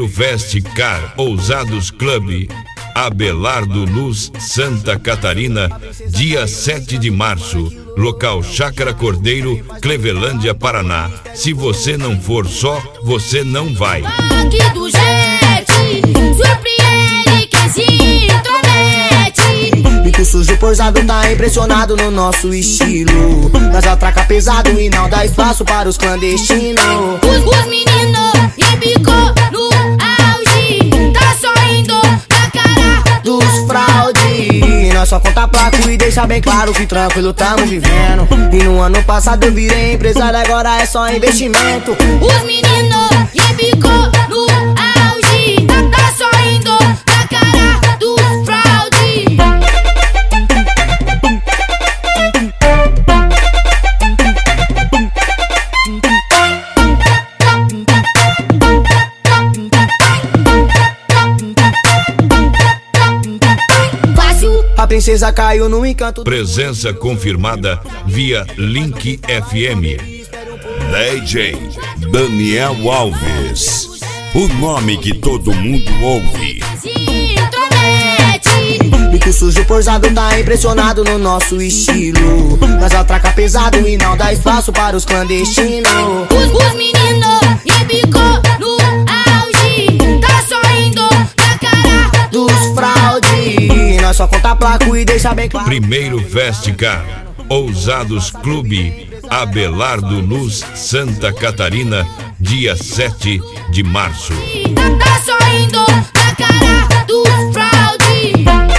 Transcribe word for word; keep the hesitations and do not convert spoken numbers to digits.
Veste Car Ousados Clube, Abelardo Luz, Santa Catarina, dia sete de março, local Chácara Cordeiro, Clevelândia, Paraná. Se você não for só, você não vai. Aqui do Jet, surpreende quem se intromete. Bico sujo posado tá impressionado no nosso estilo. Nós atraca pesado e não dá espaço para os clandestinos. Os, os meninos embicou no auge, tá só indo na cara dos fraude. Nós só conta placo e deixa bem claro que tranquilo tamo vivendo. E no ano passado eu virei empresário, agora é só investimento. Os meninos embicou no auge, tá só indo na cara dos fraude. A princesa caiu no encanto. Presença confirmada via Link F M. D J Daniel Alves, o nome que todo mundo ouve. Se intromete. Bico sujo posado tá impressionado no nosso estilo. Nós atraca pesado e não dá espaço para os clandestinos. Os, os meninos embicou no auge, tá só indo na cara dos fraude. Nós só conta placo e deixa bem claro. Primeiro Veste Car Ousados Clube, Abelardo Luz, Santa Catarina, dia sete de março. tá só indo na cara dos fraude.